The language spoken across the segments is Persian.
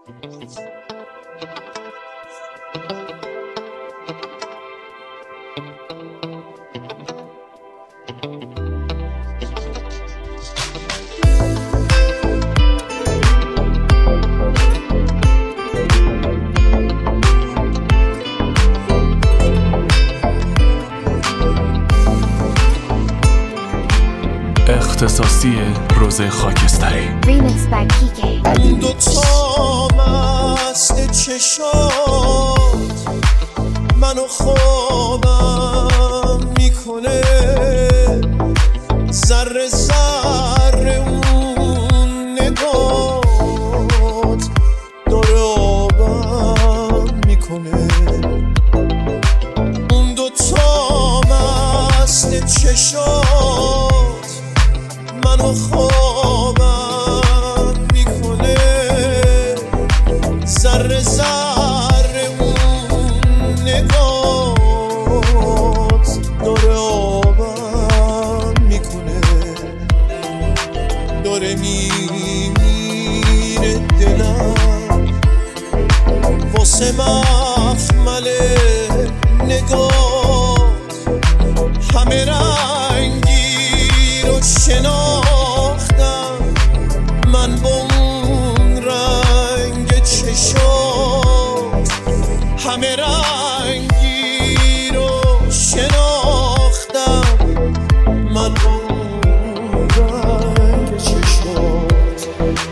اختصاصی روزه خاکستری. اون دوتا مست چشات منو خوابم میکنه، ذره ذره اون نگات داره آبم میکنه. اون دوتا مست چشات منو خوابم میکنه، ذره ذره اون نگات داره آبم میکنه. داره میمیره دلم واسه مخمل نگات، همه رنگی رو شناختم من با اون رنگ چشات، همه رنگی رو شناختم من با اون رنگ چشات.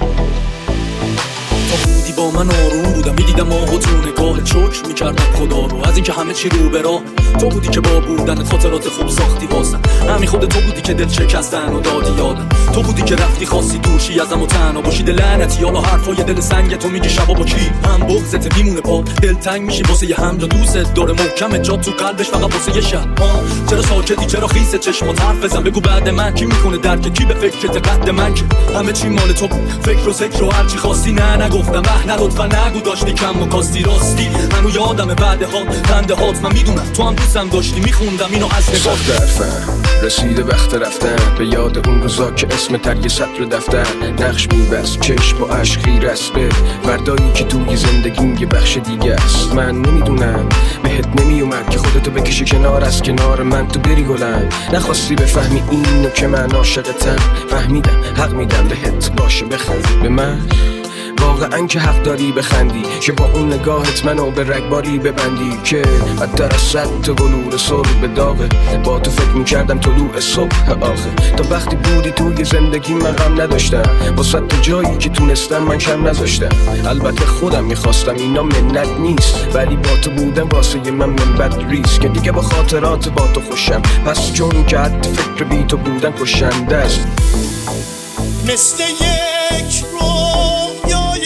تا بودی با من آروم بودم، میدیدم ماهو تو نگاهت، شکر میکردم خدا رو از اینکه همه چی رو به راه. تو بودی که با بودنت خاطرات خوب ساختی واسم، همین خود تو بودی که دل شکستن و دادی یادم. تو بودی که رفتی خواستی دورشی ازم و تنها باشی، دل لعنتی حالا حرفای دل سنگ تو میگی شبا با کی هم بغضت میمونه پا، دل تنگ میشی واسه یه هم، جا دوست داره محکم جا تو قلبش فقط واسه یه شب. چرا ساکتی، چرا خیسه چشمات حرف بزن، بگو بعد من کی میکنه درک، کی به فکرت قد من که همه چی مال تو بود، فکر و ذکر و هر چی خواستی. نه نگفتم نه لطفا نگو، داشتی کم و کاستی راستی، هنو یادم بعدها خنده هات. من میدونم تو هم دوستم داشتی، میخوندم اینو از نگاه. رسیده وقت رفتن به یاد اون روزا که اسم تر یه سطر دفتر نقش میبست، چشم با عشق خیره است به فردایی که توی زندگیم یه بخش دیگه است. من نمیدونم بهت نمیومد که خودتو بکشی کنار از کنار من، تو بری گلم نخواستی بفهمی اینو که من عاشقتم. فهمیدم حق میدم بهت باشه بخند به من، واقعا که حق داری بخندی که با اون نگاهت منو به رگباری ببندی که بدتر از 100 تا بلور صبح به داغه. با تو فکر میکردم طلوع صبح آخه، تا وقتی بودی توی زندگی من غم نداشتم، واسه تو جایی که تونستم من کم نذاشتم. البته خودم میخواستم اینا منت نیست، ولی با تو بودم واسه من منبت ریست که دیگه با خاطرات با تو خوشم، پس چون که حتی فکر بی تو بودن کشنده است. مثل یک رویای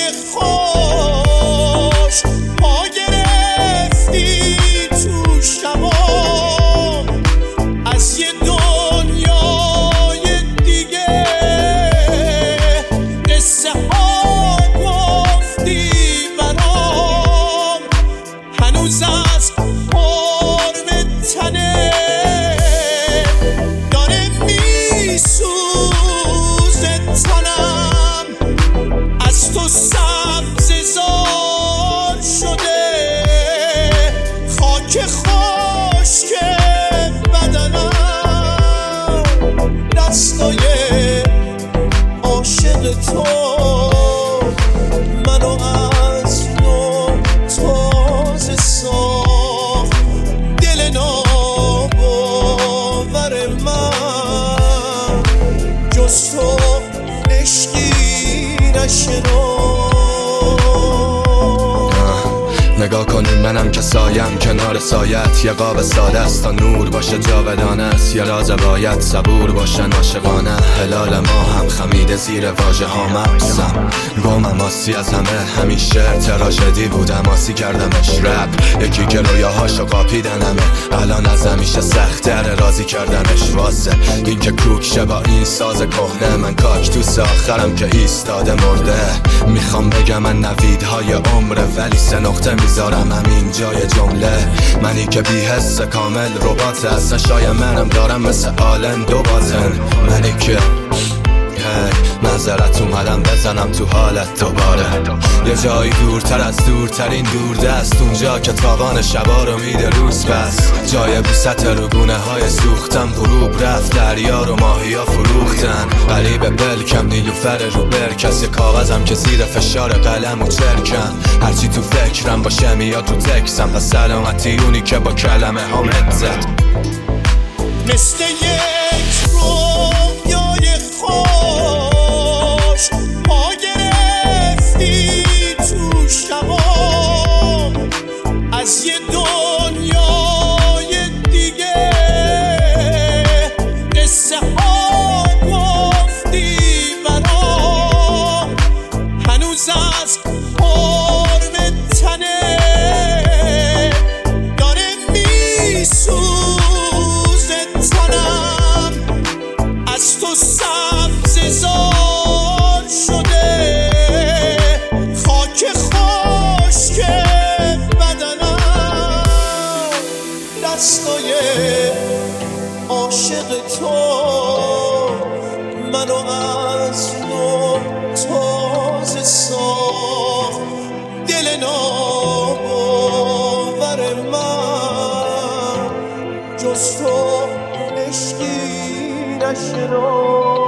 خوش پا گرفتی تو شبام، از یه دنیای دیگه قصه ها گفتی برام، هنوز از قرب تنه داره میسوزه تنم، از تو سبززار شده خاک خشک بدنم، دستای عاشق تو منو از نو تازه ساخت. دل ناباور من جز تو عشقی نشناخت. نگاه کنی منم که سایم کنار سایت، یه قاب ساده است تا نور باشه جاودانه است، یه راز باید صبور باشن عاشقانه. هلال ما هم خمیده زیر واژه ها مقصم، گمم آسی از همه همیشه تراژدی بودم آسی کردمش رپ، یکی که رویاهاشو قاپیدن همه الان از همیشه سخت‌تر راضی کردنش واسه این که کوک شه با این ساز کهنه. من کاکتوس آخرم که ایستاده مرده، میخوام بگم من نویدهای عمره ولی 3 نقطه میذارم همین جای جمله. منی که بی حس کامل ربات اصلا شای منم دارم مثل آلن دو باطن، منی که نظرت اومدم بزنم تو حالت دوباره. یه جایی دورتر از دورترین دوردست، اونجا که تابان شبا رو میده روز پس. جای بوست روگونه های سوختم، غروب رفت دریا رو ماهیا فروختن. قریب بلکم نیلوفر رو برکس، یه کاغذم که زیر فشار قلم و چرکن. هرچی تو فکرم باشه میاد رو تکسم، پس سلامتی اونی که با کلمه هم زد. مثل یک رویای خوش پا گرفتی تو شبا، از یه دنیای دیگه قصه ها گفتی برام. هنوز از قرم تنه داره میسوزه تنم، از تو سبززار شده خاک خشک بدنم. دستای عاشق تو منو از نو تازه ساخت. دل ناباور من جز تو عشقی نشناخت.